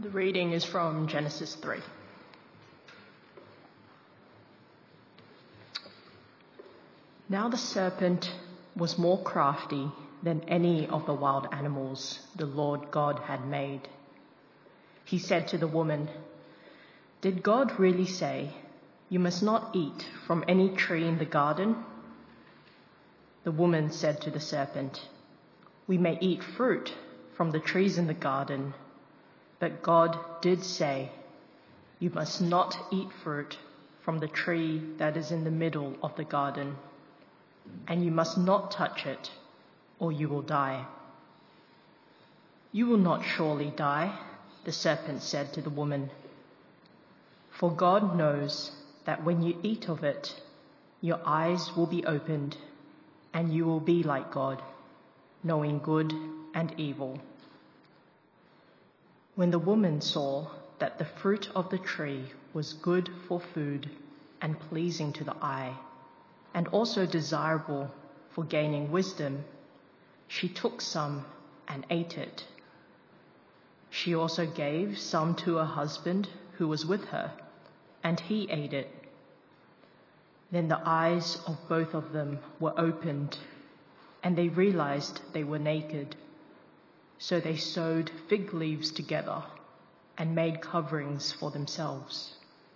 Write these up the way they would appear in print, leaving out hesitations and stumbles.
The reading is from Genesis 3. Now the serpent was more crafty than any of the wild animals the Lord God had made. He said to the woman, "Did God really say, 'You must not eat from any tree in the garden'?" The woman said to the serpent, "We may eat fruit from the trees in the garden, but God did say, 'You must not eat fruit from the tree that is in the middle of the garden, and you must not touch it, or you will die.'" "You will not surely die," the serpent said to the woman, "for God knows that when you eat of it, your eyes will be opened, and you will be like God, knowing good and evil." When the woman saw that the fruit of the tree was good for food and pleasing to the eye, and also desirable for gaining wisdom, she took some and ate it. She also gave some to her husband who was with her, and he ate it. Then the eyes of both of them were opened, and they realized they were naked. So they sewed fig leaves together and made coverings for themselves.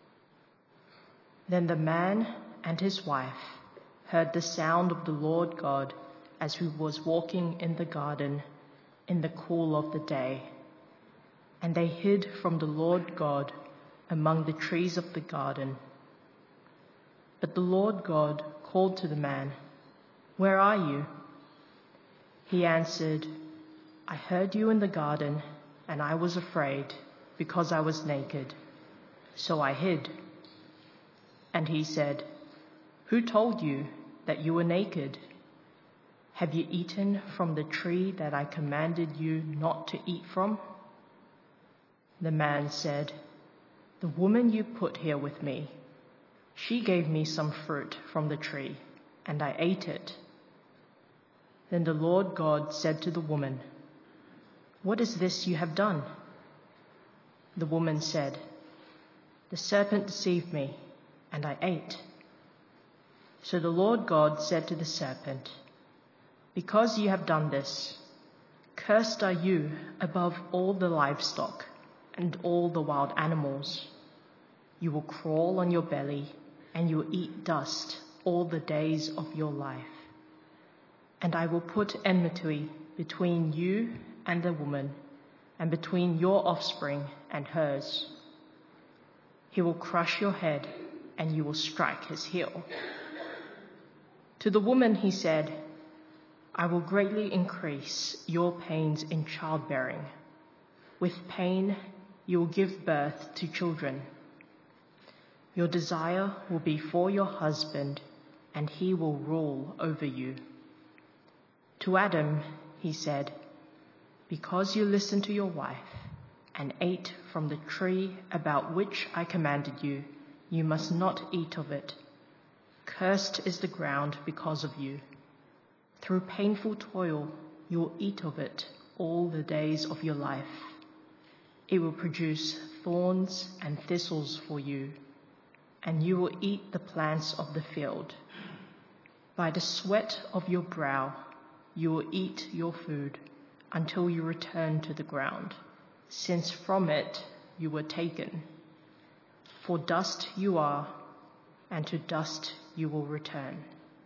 Then the man and his wife heard the sound of the Lord God as he was walking in the garden in the cool of the day, and they hid from the Lord God among the trees of the garden. But the Lord God called to the man, "Where are you?" He answered, "I heard you in the garden, and I was afraid because I was naked, so I hid." And he said, "Who told you that you were naked? Have you eaten from the tree that I commanded you not to eat from?" The man said, "The woman you put here with me, she gave me some fruit from the tree, and I ate it." Then the Lord God said to the woman, "What is this you have done?" The woman said, "The serpent deceived me, and I ate." So the Lord God said to the serpent, "Because you have done this, cursed are you above all the livestock and all the wild animals. You will crawl on your belly, and you will eat dust all the days of your life. And I will put enmity between you and the woman, and between your offspring and hers. He will crush your head, and you will strike his heel." To the woman he said, "I will greatly increase your pains in childbearing. With pain you will give birth to children. Your desire will be for your husband, and he will rule over you." To Adam he said, "Because you listened to your wife and ate from the tree about which I commanded you, you must not eat of it. Cursed is the ground because of you. Through painful toil you will eat of it all the days of your life. It will produce thorns and thistles for you, and you will eat the plants of the field. By the sweat of your brow you will eat your food until you return to the ground, since from it you were taken. For dust you are, and to dust you will return."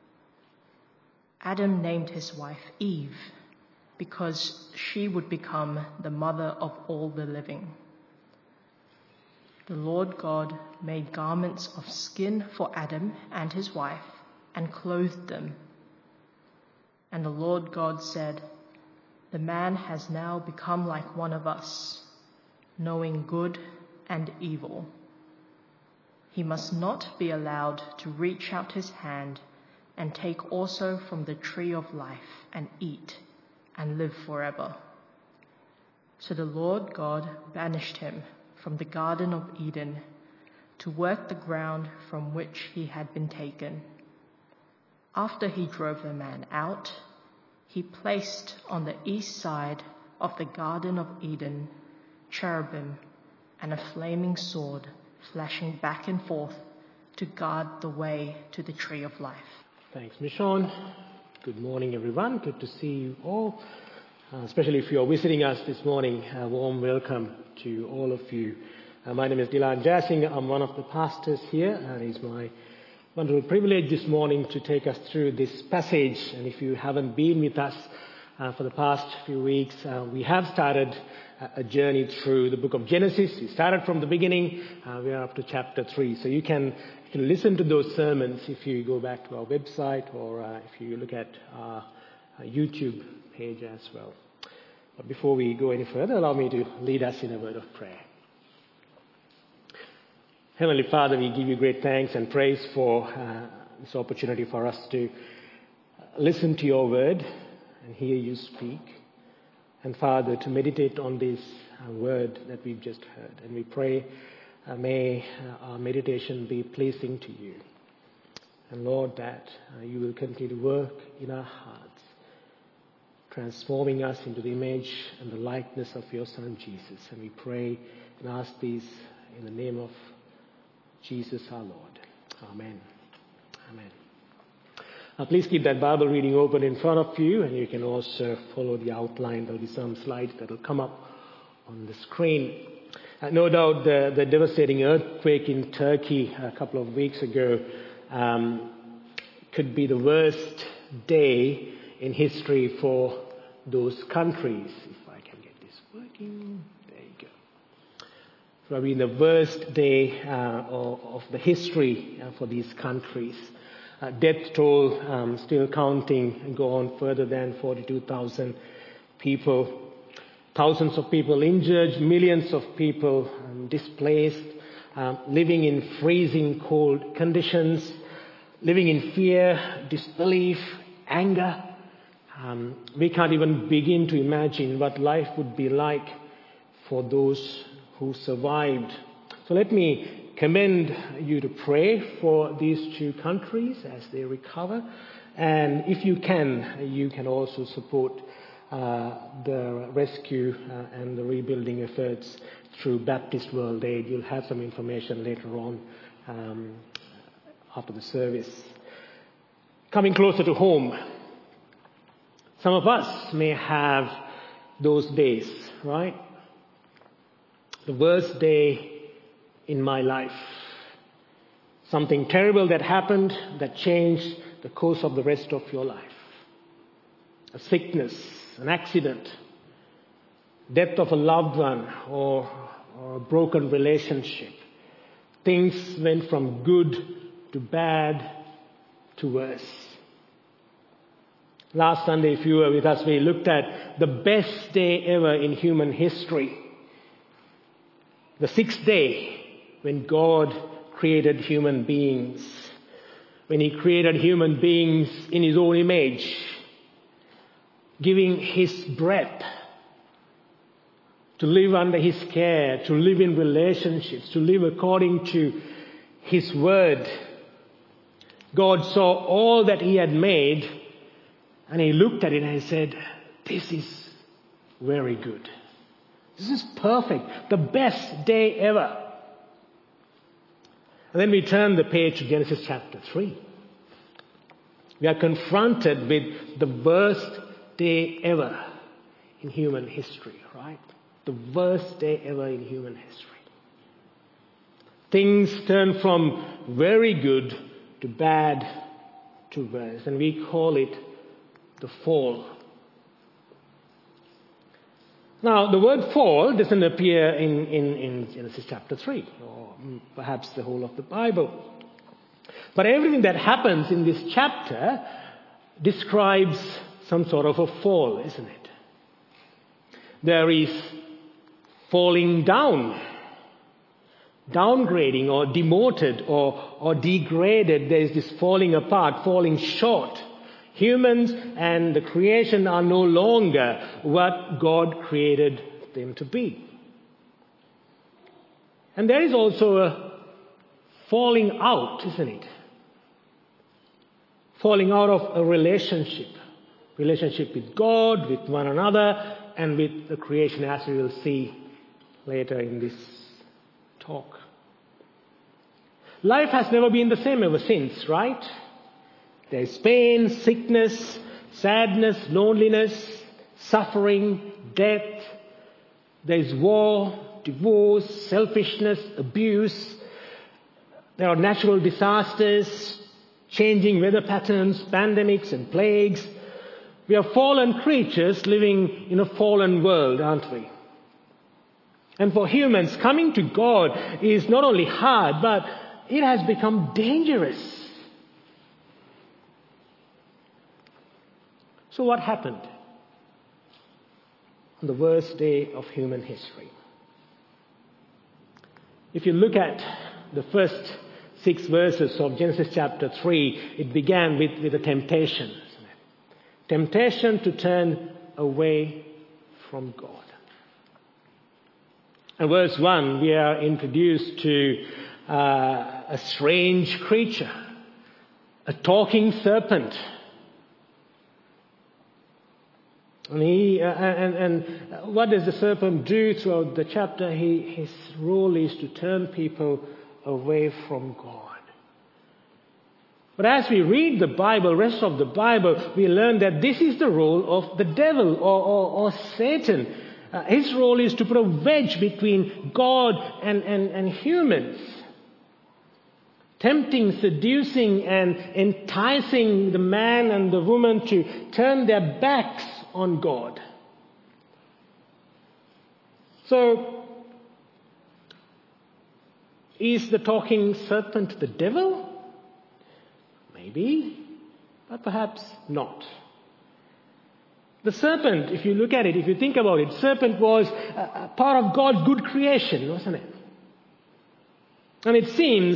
Adam named his wife Eve, because she would become the mother of all the living. The Lord God made garments of skin for Adam and his wife, and clothed them. And the Lord God said, "The man has now become like one of us, knowing good and evil. He must not be allowed to reach out his hand and take also from the tree of life and eat and live forever." So the Lord God banished him from the Garden of Eden to work the ground from which he had been taken. After he drove the man out, he placed on the east side of the Garden of Eden cherubim and a flaming sword flashing back and forth to guard the way to the tree of life. Thanks, Michonne. Good morning, everyone. Good to see you all. Especially if you're visiting us this morning, a warm welcome to all of you. My name is Dylan Jassing. I'm one of the pastors here, and it's my wonderful privilege this morning to take us through this passage. And if you haven't been with us for the past few weeks, we have started a journey through the book of Genesis. We started from the beginning. We are up to chapter 3. So you can listen to those sermons if you go back to our website or if you look at our YouTube page as well. But before we go any further, allow me to lead us in a word of prayer. Heavenly Father, we give you great thanks and praise for this opportunity for us to listen to your word and hear you speak. And Father, to meditate on this word that we've just heard. And we pray, may our meditation be pleasing to you. And Lord, that you will continue to work in our hearts, transforming us into the image and the likeness of your Son, Jesus. And we pray and ask these in the name of Jesus our Lord. Amen. Amen. Please keep that Bible reading open in front of you, and you can also follow the outline. There will be some slides that will come up on the screen. No doubt the devastating earthquake in Turkey a couple of weeks ago could be the worst day in history for those countries. If I can get this working, there you go. Probably the worst day of the history for these countries. Death toll still counting and go on further than 42,000 people. Thousands of people injured, millions of people displaced, living in freezing cold conditions, living in fear, disbelief, anger. We can't even begin to imagine what life would be like for those who survived. So let me commend you to pray for these two countries as they recover. And if you can also support the rescue and the rebuilding efforts through Baptist World Aid. You'll have some information later on after the service. Coming closer to home, some of us may have those days, right? The worst day in my life. Something terrible that happened that changed the course of the rest of your life. A sickness, an accident, death of a loved one, or a broken relationship. Things went from good to bad to worse. Last Sunday, if you were with us, we looked at the best day ever in human history. The sixth day, when God created human beings. When He created human beings in His own image, giving His breath to live under His care, to live in relationships, to live according to His word. God saw all that He had made, and He looked at it and He said, "This is very good. This is perfect. The best day ever." And then we turn the page to Genesis chapter 3. We are confronted with the worst day ever in human history, right? The worst day ever in human history. Things turn from very good to bad to worse, and we call it the fall. Now, the word fall doesn't appear in Genesis chapter 3, or perhaps the whole of the Bible. But everything that happens in this chapter describes some sort of a fall, isn't it? There is falling down, downgrading or demoted or degraded. There is this falling apart, falling short. Humans and the creation are no longer what God created them to be. And there is also a falling out, isn't it? Falling out of a relationship with God, with one another, and with the creation, as we will see later in this talk. Life has never been the same ever since, right? There's pain, sickness, sadness, loneliness, suffering, death. There's war, divorce, selfishness, abuse. There are natural disasters, changing weather patterns, pandemics and plagues. We are fallen creatures living in a fallen world, aren't we? And for humans, coming to God is not only hard, but it has become dangerous. So what happened on the worst day of human history? If you look at the first 6 verses of Genesis chapter 3, it began with a temptation. Temptation to turn away from God. In verse 1, we are introduced to a strange creature, a talking serpent. And what does the serpent do throughout the chapter? His role is to turn people away from God. But as we read the Bible, rest of the Bible, we learn that this is the role of the devil or Satan. His role is to put a wedge between God and humans. Tempting, seducing and enticing the man and the woman to turn their backs on God. So, is the talking serpent the devil? Maybe, but perhaps not. The serpent, if you look at it, if you think about it, serpent was a part of God's good creation, wasn't it? And it seems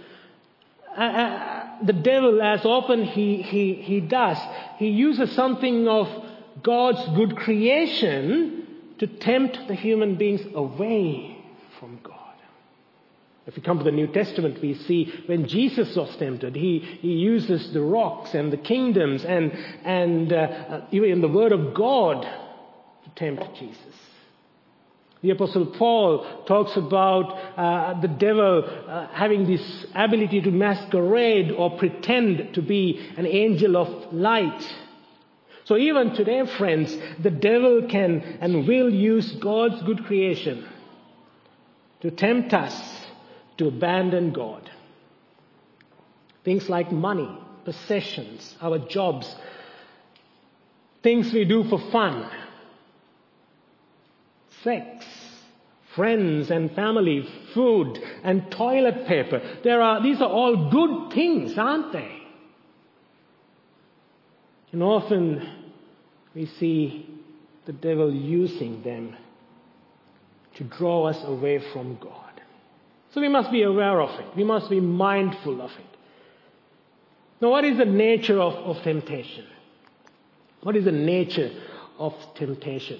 the devil, as often he does, he uses something of God's good creation to tempt the human beings away from God. If we come to the New Testament, we see when Jesus was tempted, he uses the rocks and the kingdoms and even the Word of God to tempt Jesus. The Apostle Paul talks about the devil having this ability to masquerade or pretend to be an angel of light. So even today, friends, the devil can and will use God's good creation to tempt us to abandon God. Things like money, possessions, our jobs, things we do for fun, sex, friends and family, food and toilet paper. These are all good things, aren't they? And often we see the devil using them to draw us away from God. So we must be aware of it. We must be mindful of it. Now, what is the nature of temptation? What is the nature of temptation?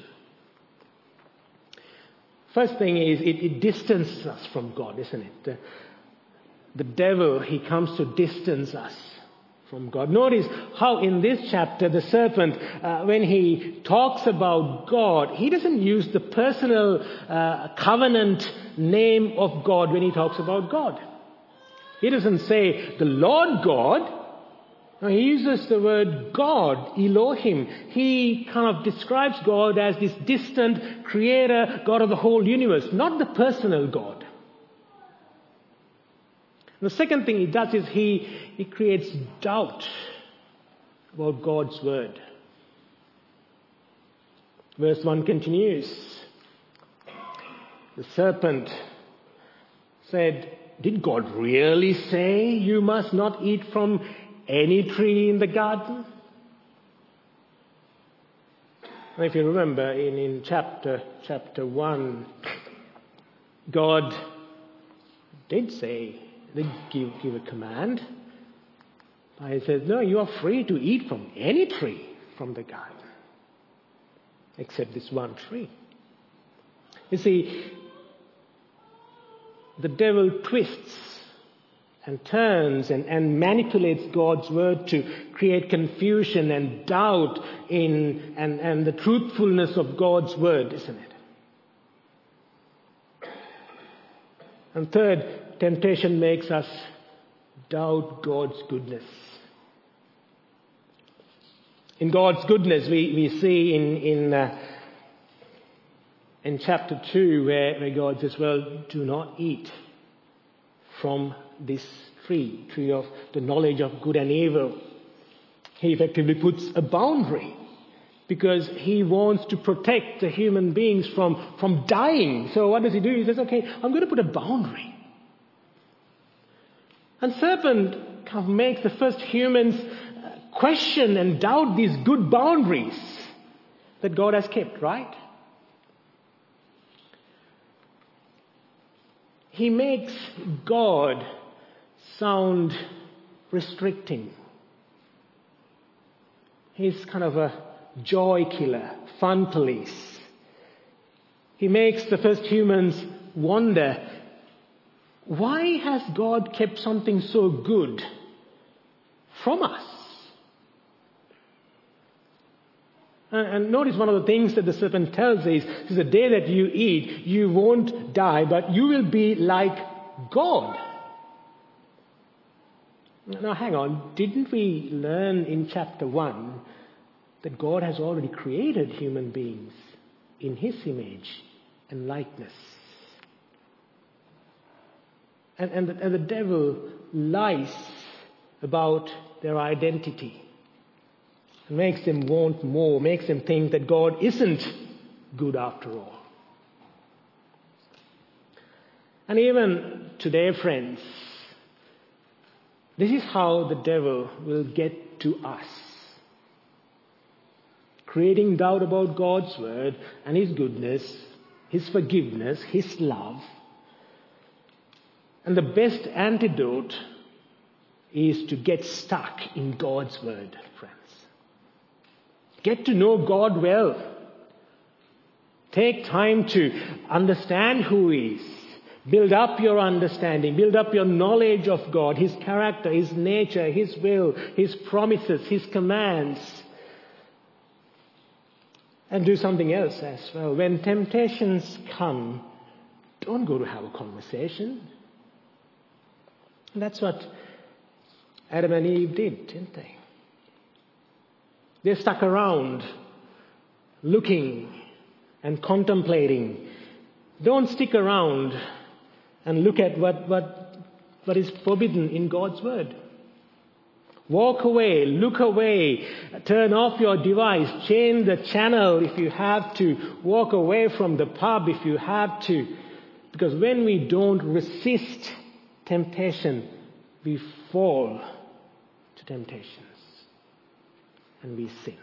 First thing is it distances us from God, isn't it? The devil, he comes to distance us from God. Notice how in this chapter the serpent, when he talks about God, he doesn't use the personal covenant name of God when he talks about God. He doesn't say the Lord God. No, he uses the word God, Elohim. He kind of describes God as this distant creator, God of the whole universe, not the personal God. The second thing he does is he creates doubt about God's word. Verse 1 continues. The serpent said, "Did God really say you must not eat from any tree in the garden?" And if you remember in chapter 1, God did give a command. He said, no, you are free to eat from any tree from the garden, except this one tree. You see, the devil twists and turns and manipulates God's word to create confusion and doubt and the truthfulness of God's word, isn't it? And third, temptation makes us doubt God's goodness. In God's goodness, we see in chapter 2 where God says, well, do not eat from this tree of the knowledge of good and evil. He effectively puts a boundary because he wants to protect the human beings from dying. So what does he do? He says, okay, I'm going to put a boundary. And serpent kind of makes the first humans question and doubt these good boundaries that God has kept, right? He makes God sound restricting. He's kind of a joy killer, fun police. He makes the first humans wonder, why has God kept something so good from us? And notice one of the things that the serpent tells is the day that you eat, you won't die, but you will be like God. Now hang on, didn't we learn in chapter 1 that God has already created human beings in His image and likeness? And the devil lies about their identity. And makes them want more, makes them think that God isn't good after all. And even today, friends, this is how the devil will get to us. Creating doubt about God's word and His goodness, His forgiveness, His love. And the best antidote is to get stuck in God's word, friends. Get to know God well. Take time to understand who He is. Build up your understanding. Build up your knowledge of God, His character, His nature, His will, His promises, His commands. And do something else as well. When temptations come, don't go to have a conversation. And that's what Adam and Eve did, didn't they? They stuck around, looking and contemplating. Don't stick around and look at what is forbidden in God's word. Walk away, look away, turn off your device, change the channel if you have to, walk away from the pub if you have to. Because when we don't resist temptation, we fall to temptations and we sin.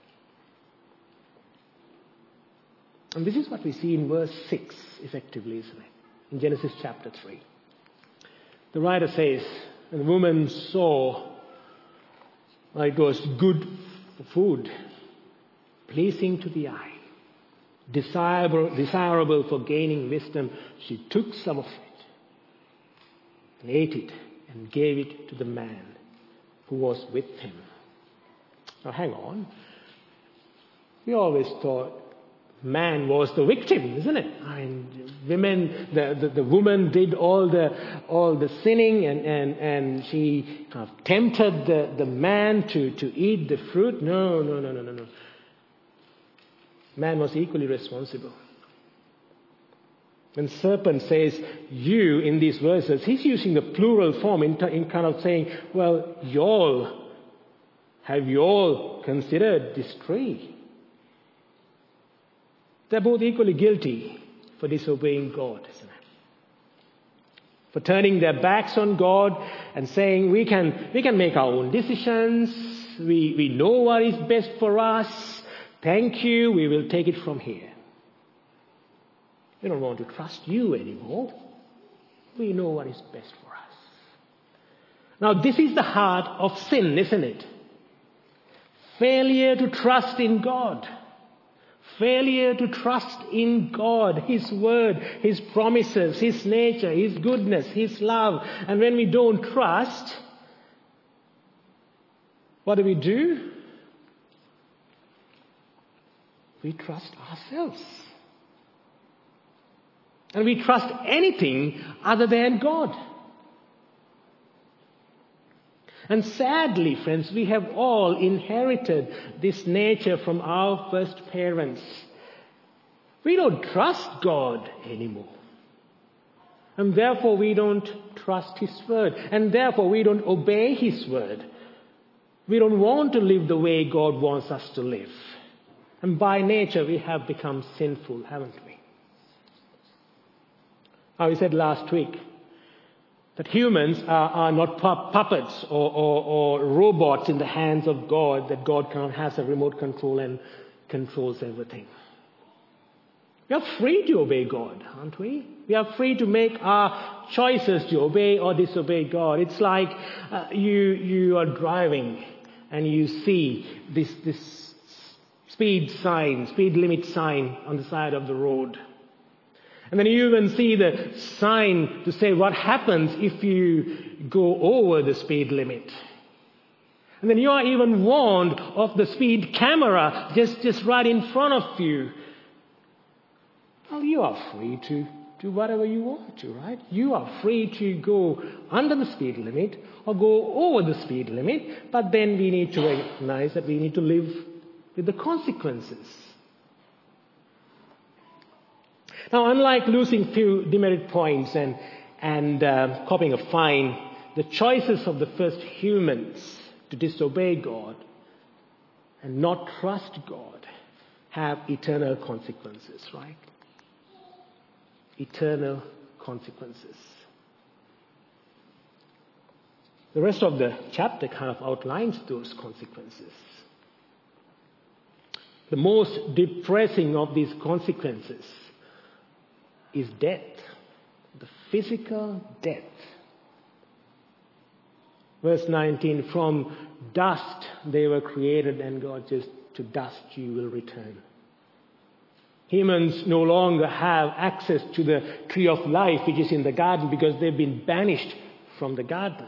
And this is what we see in verse 6, effectively, isn't it? In Genesis chapter 3. The writer says, and the woman saw it was good food, pleasing to the eye, desirable for gaining wisdom. She took some of it and ate it and gave it to the man who was with him. Now hang on. We always thought man was the victim, isn't it? I mean, the woman did all the sinning and she kind of tempted the man to eat the fruit. No. Man was equally responsible. When serpent says you in these verses, he's using the plural form in kind of saying, well, have you all considered this tree? They're both equally guilty for disobeying God, isn't it? For turning their backs on God and saying we can make our own decisions, we know what is best for us, thank you, we will take it from here. We don't want to trust you anymore. We know what is best for us. Now this is the heart of sin, isn't it? Failure to trust in God. Failure to trust in God, His word, His promises, His nature, His goodness, His love. And when we don't trust, what do? We trust ourselves. And we trust anything other than God. And sadly, friends, we have all inherited this nature from our first parents. We don't trust God anymore. And therefore we don't trust His word. And therefore we don't obey His word. We don't want to live the way God wants us to live. And by nature we have become sinful, haven't we? Now, we said last week that humans are not puppets or robots in the hands of God, that God has a remote control and controls everything. We are free to obey God, aren't we? We are free to make our choices to obey or disobey God. It's like you are driving and you see this speed limit sign on the side of the road. And then you even see the sign to say what happens if you go over the speed limit. And then you are even warned of the speed camera just right in front of you. Well, you are free to do whatever you want to, right? You are free to go under the speed limit or go over the speed limit, but then we need to recognize that we need to live with the consequences. Now, unlike losing few demerit points and copying a fine, the choices of the first humans to disobey God and not trust God have eternal consequences, right? Eternal consequences. The rest of the chapter kind of outlines those consequences. The most depressing of these consequences is death, the physical death. Verse 19, from dust they were created, and God says, to dust you will return. Humans no longer have access to the tree of life which is in the garden because they've been banished from the garden.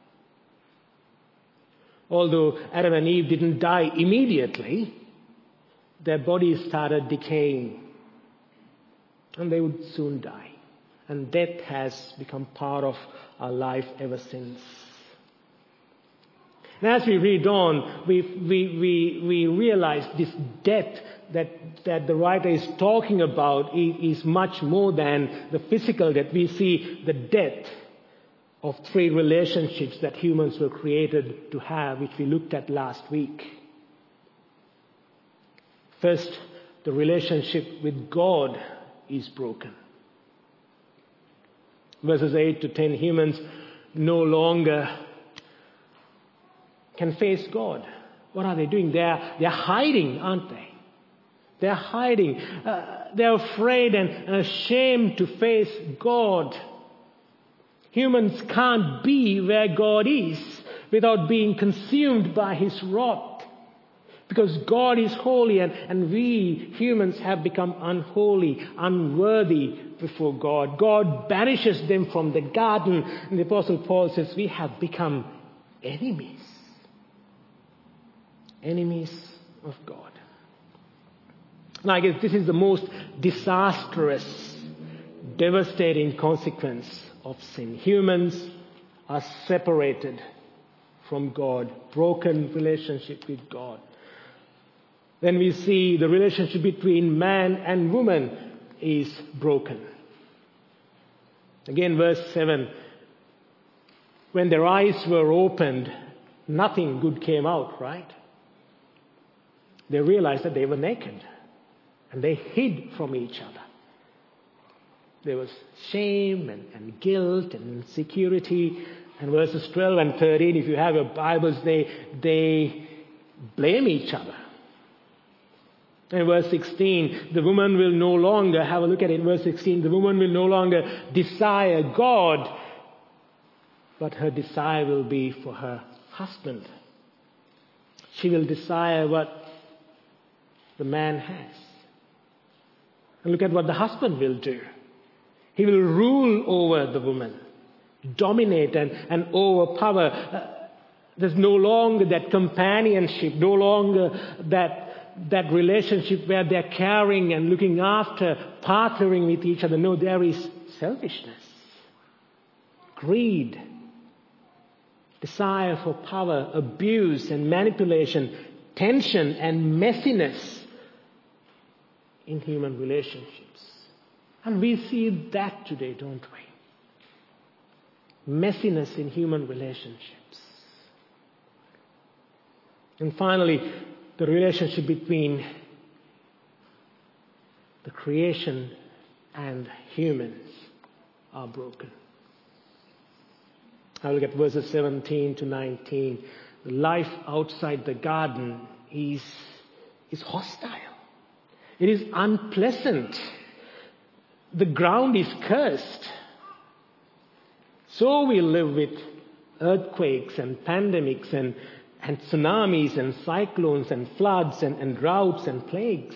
Although Adam and Eve didn't die immediately, their bodies started decaying. And they would soon die. And death has become part of our life ever since. And as we read on, we realize this death that the writer is talking about is much more than the physical death. We see the death of three relationships that humans were created to have, which we looked at last week. First, the relationship with God is broken. Verses 8 to 10, humans no longer can face God. What are they doing? They're hiding, aren't they? They're hiding. They're afraid and ashamed to face God. Humans can't be where God is without being consumed by His wrath. Because God is holy and we humans have become unholy, unworthy before God. God banishes them from the garden. And the Apostle Paul says we have become enemies. Enemies of God. Now I guess this is the most disastrous, devastating consequence of sin. Humans are separated from God, broken relationship with God. Then we see the relationship between man and woman is broken. Again, verse 7. When their eyes were opened, nothing good came out, right? They realized that they were naked. And they hid from each other. There was shame and guilt and insecurity. And verses 12 and 13, if you have your Bibles, they blame each other. In verse 16, the woman will no longer, have a look at it in verse 16, the woman will no longer desire God, but her desire will be for her husband. She will desire what the man has. And look at what the husband will do. He will rule over the woman, dominate and overpower. There's no longer that companionship, no longer that that relationship where they're caring and looking after, partnering with each other. No, there is selfishness, greed, desire for power, abuse and manipulation, tension and messiness in human relationships. And we see that today, don't we? Messiness in human relationships. And finally, the relationship between the creation and humans are broken. I look at verses 17 to 19. Life outside the garden is hostile. It is unpleasant. The ground is cursed. So we live with earthquakes and pandemics and tsunamis and cyclones and floods and droughts and plagues.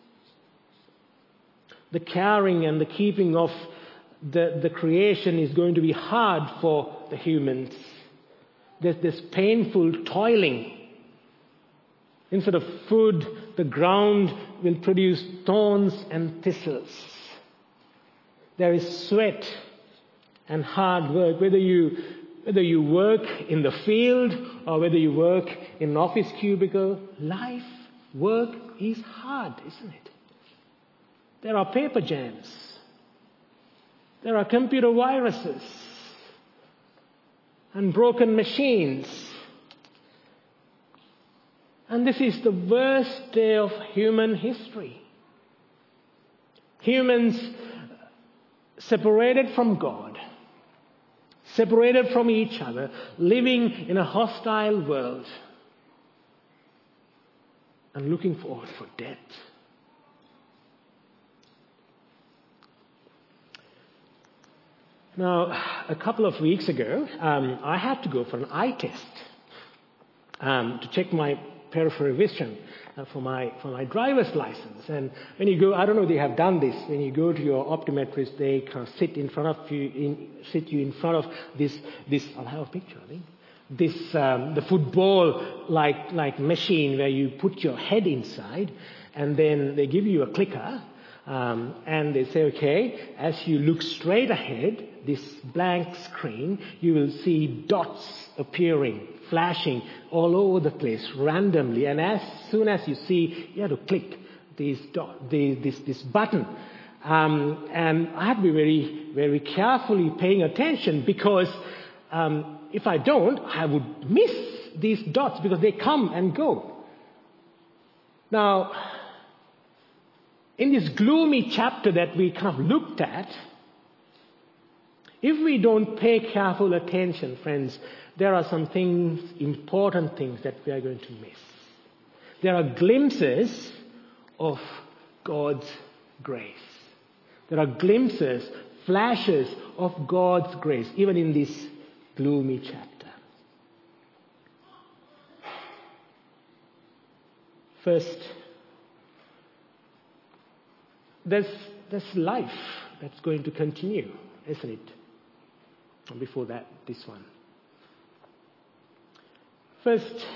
The caring and the keeping of the creation is going to be hard for the humans. There's this painful toiling. Instead of food, the ground will produce thorns and thistles. There is sweat and hard work, whether you work in the field or whether you work in an office cubicle. Work is hard, isn't it? There are paper jams. There are computer viruses and broken machines. And this is the worst day of human history. Humans separated from God, separated from each other, living in a hostile world and looking forward for death. Now, a couple of weeks ago, I had to go for an eye test to check my peripheral vision for my driver's license. And when you go, I don't know if they have done this. When you go to your optometrist, they kind of sit you in front of this. I'll have a picture, I think. The football like machine where you put your head inside, and then they give you a clicker. And they say, okay, as you look straight ahead, this blank screen, you will see dots appearing, flashing all over the place randomly. And as soon as you see, you have to click this button. And I have to be very, very carefully paying attention because if I don't, I would miss these dots because they come and go. Now, in this gloomy chapter that we kind of looked at, if we don't pay careful attention, friends, there are some things, important things that we are going to miss. There are glimpses of God's grace. There are glimpses, flashes of God's grace, even in this gloomy chapter. First, there's life that's going to continue, isn't it? And before that, this one. First,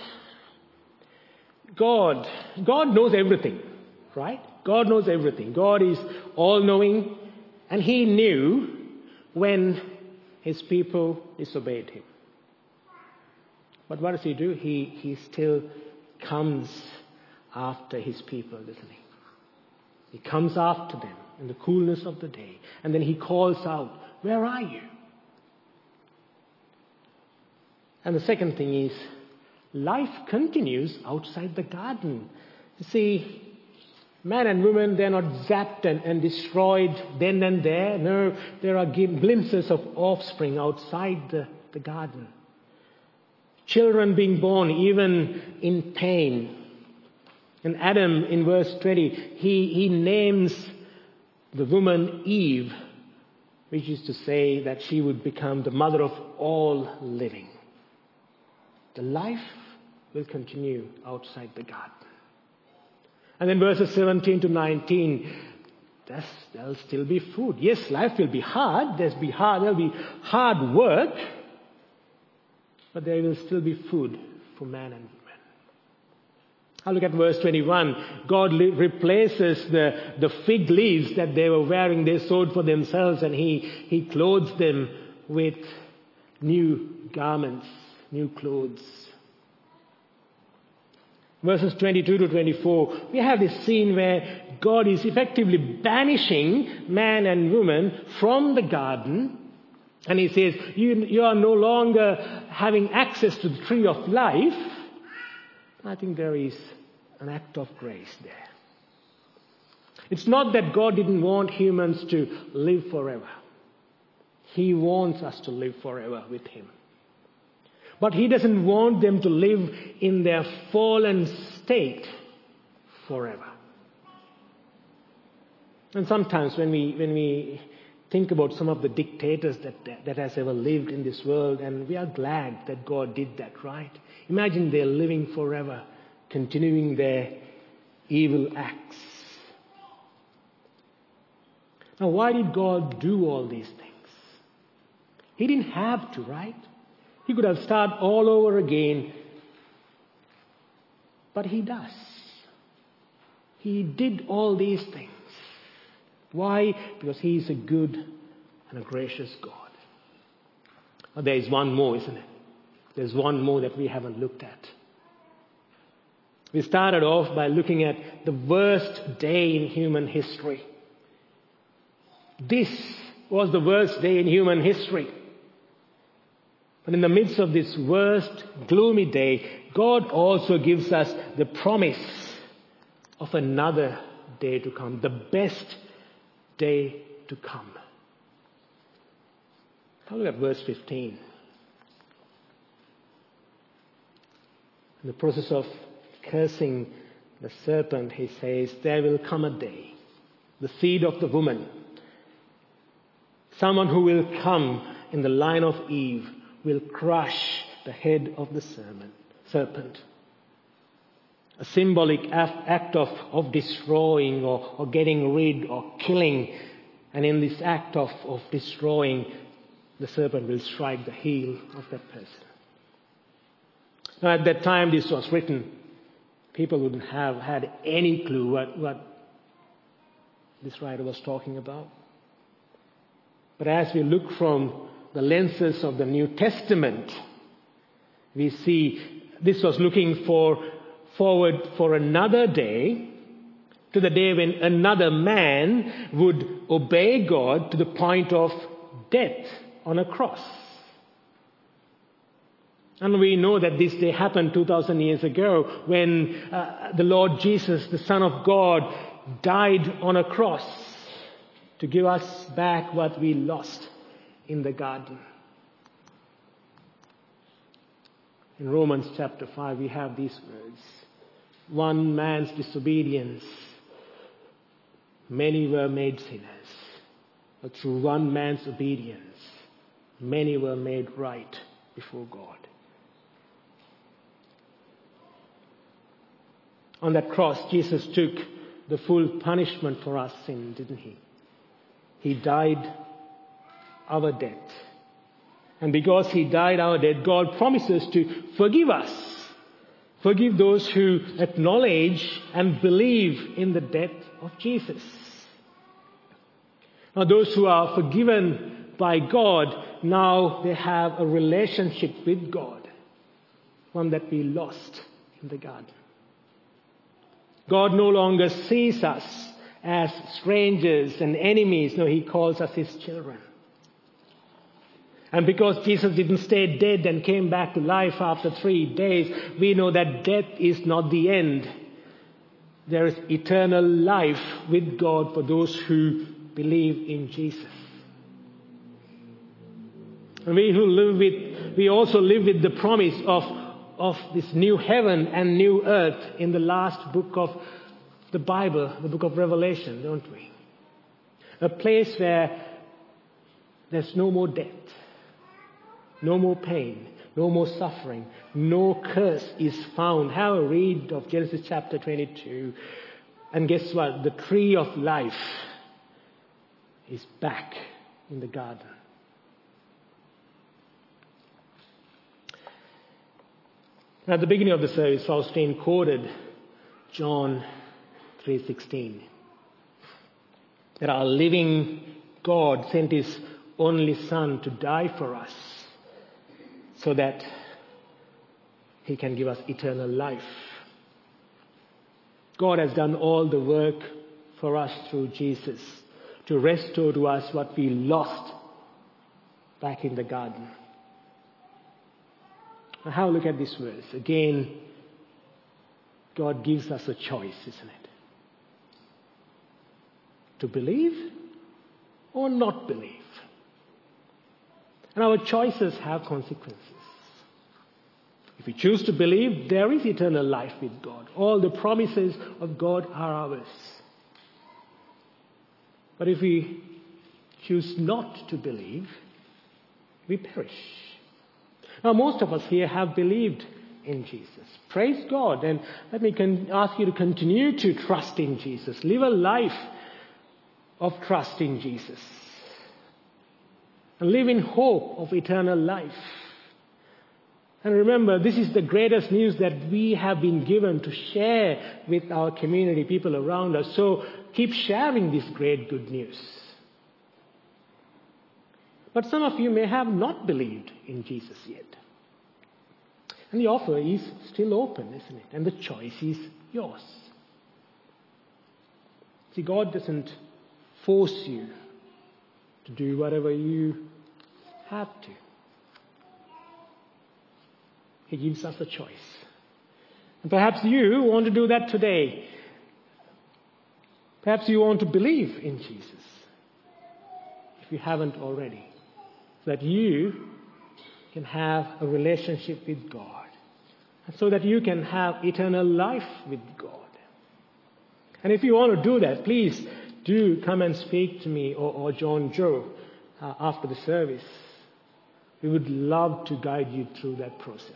God knows everything, right? God knows everything. God is all-knowing, and He knew when His people disobeyed Him. But what does He do? He still comes after His people, doesn't He? He comes after them in the coolness of the day. And then He calls out, where are you? And the second thing is, life continues outside the garden. You see, man and woman, they're not zapped and destroyed then and there. No, there are glimpses of offspring outside the garden. Children being born even in pain. And Adam, in verse 20, he names the woman Eve, which is to say that she would become the mother of all living. The life will continue outside the garden. And then verses 17 to 19, there'll still be food. Yes, life will be hard. There'll be hard work, but there will still be food for man and woman. Now look at verse 21. God replaces the fig leaves that they were wearing, they sewed for themselves, and He clothes them with new garments, new clothes. Verses 22 to 24, we have this scene where God is effectively banishing man and woman from the garden. And He says, you are no longer having access to the tree of life. I think there is an act of grace there. It's not that God didn't want humans to live forever. He wants us to live forever with Him. But He doesn't want them to live in their fallen state forever. And sometimes when we think about some of the dictators that has ever lived in this world, and we are glad that God did that, right? Imagine they're living forever, continuing their evil acts. Now, why did God do all these things? He didn't have to, right? He could have started all over again, but He does. He did all these things. Why? Because He is a good and a gracious God. But there is one more, isn't it? There's one more that we haven't looked at. We started off by looking at the worst day in human history. This was the worst day in human history. But in the midst of this worst, gloomy day, God also gives us the promise of another day to come, the best day to come. Now look at verse 15. In the process of cursing the serpent, He says, there will come a day, the seed of the woman, someone who will come in the line of Eve, will crush the head of the serpent. A symbolic act of destroying or getting rid or killing. And in this act of destroying, the serpent will strike the heel of that person. Now at that time this was written, people wouldn't have had any clue what this writer was talking about. But as we look from the lenses of the New Testament, we see this was looking forward for another day, to the day when another man would obey God to the point of death on a cross. And we know that this day happened 2,000 years ago when the Lord Jesus, the Son of God, died on a cross to give us back what we lost in the garden. In Romans chapter 5, we have these words. One man's disobedience, many were made sinners. But through one man's obedience, many were made right before God. On that cross, Jesus took the full punishment for our sin, didn't He? He died our debt. And because He died our debt, God promises to forgive us. Forgive those who acknowledge and believe in the death of Jesus. Now those who are forgiven by God, now they have a relationship with God. One that we lost in the garden. God no longer sees us as strangers and enemies. No, He calls us His children. And because Jesus didn't stay dead and came back to life after 3 days, we know that death is not the end. There is eternal life with God for those who believe in Jesus. And we also live with the promise of this new heaven and new earth in the last book of the Bible, the book of Revelation, don't we? A place where there's no more death. No more pain, no more suffering, no curse is found. Have a read of Genesis chapter 22. And guess what? The tree of life is back in the garden. At the beginning of the service, Faustine quoted John 3:16. That our living God sent His only Son to die for us so that He can give us eternal life. God has done all the work for us through Jesus to restore to us what we lost back in the garden. Now have a look at this verse. Again, God gives us a choice, isn't it? To believe or not believe. And our choices have consequences. If we choose to believe, there is eternal life with God. All the promises of God are ours. But if we choose not to believe, we perish. Now, most of us here have believed in Jesus. Praise God. And let me ask you to continue to trust in Jesus. Live a life of trust in Jesus. And live in hope of eternal life. And remember, this is the greatest news that we have been given to share with our community, people around us. So keep sharing this great good news. But some of you may have not believed in Jesus yet. And the offer is still open, isn't it? And the choice is yours. See, God doesn't force you to do whatever you have to. He gives us a choice. And perhaps you want to do that today. Perhaps you want to believe in Jesus, if you haven't already, so that you can have a relationship with God, and so that you can have eternal life with God. And if you want to do that, please do come and speak to me or John Joe after the service. We would love to guide you through that process.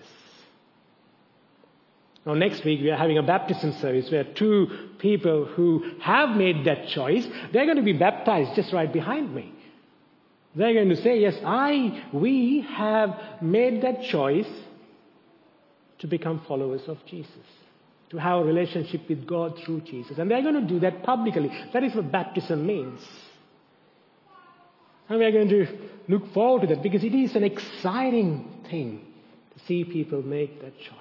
Now, next week we are having a baptism service where 2 people who have made that choice, they're going to be baptized just right behind me. They're going to say, yes, we have made that choice to become followers of Jesus, to have a relationship with God through Jesus. And they're going to do that publicly. That is what baptism means. And we're going to look forward to that because it is an exciting thing to see people make that choice.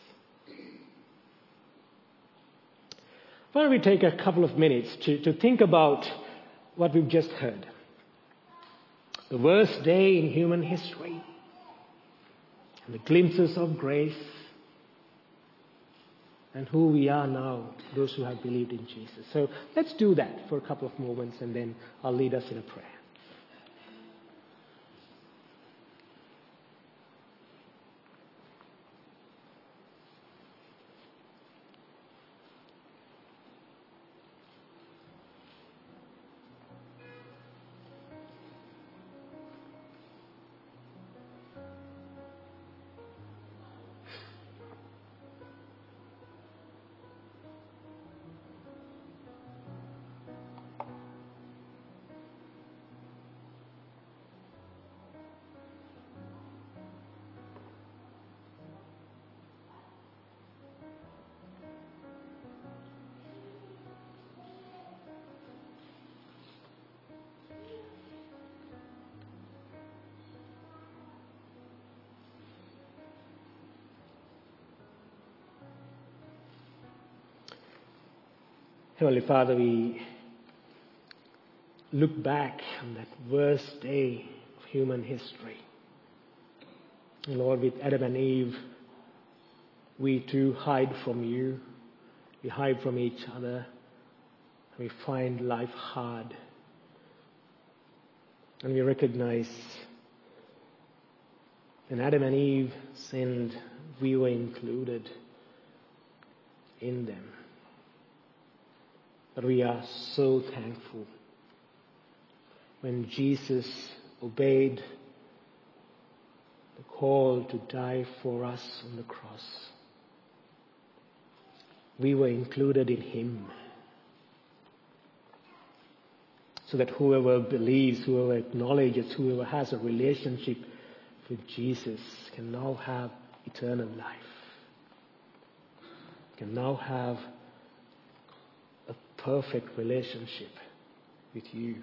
Why don't we take a couple of minutes to think about what we've just heard. The worst day in human history. And the glimpses of grace. And who we are now, those who have believed in Jesus. So let's do that for a couple of moments and then I'll lead us in a prayer. Heavenly Father, we look back on that worst day of human history. And Lord, with Adam and Eve, we too hide from you. We hide from each other. We find life hard. And we recognize when Adam and Eve sinned, we were included in them. But we are so thankful when Jesus obeyed the call to die for us on the cross. We were included in Him. So that whoever believes, whoever acknowledges, whoever has a relationship with Jesus can now have eternal life. Can now have perfect relationship with you.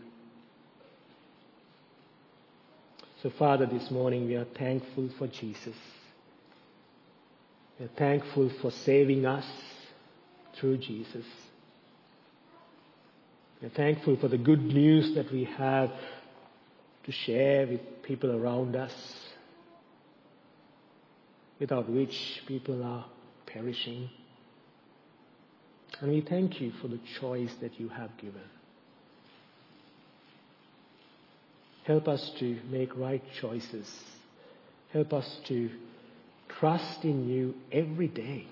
So Father, this morning we are thankful for Jesus. We are thankful for saving us through Jesus. We are thankful for the good news that we have to share with people around us, without which people are perishing. And we thank you for the choice that you have given. Help us to make right choices. Help us to trust in you every day,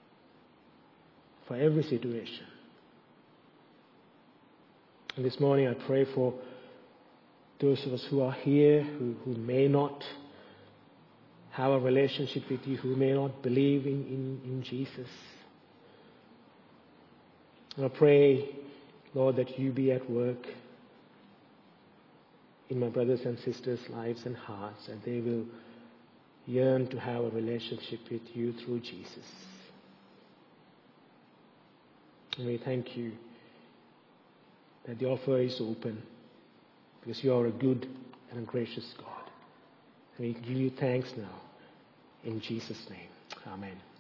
for every situation. And this morning I pray for those of us who are here, who may not have a relationship with you, who may not believe in Jesus. And I pray, Lord, that you be at work in my brothers and sisters' lives and hearts, and they will yearn to have a relationship with you through Jesus. And we thank you that the offer is open, because you are a good and a gracious God. And we give you thanks now. In Jesus' name, amen.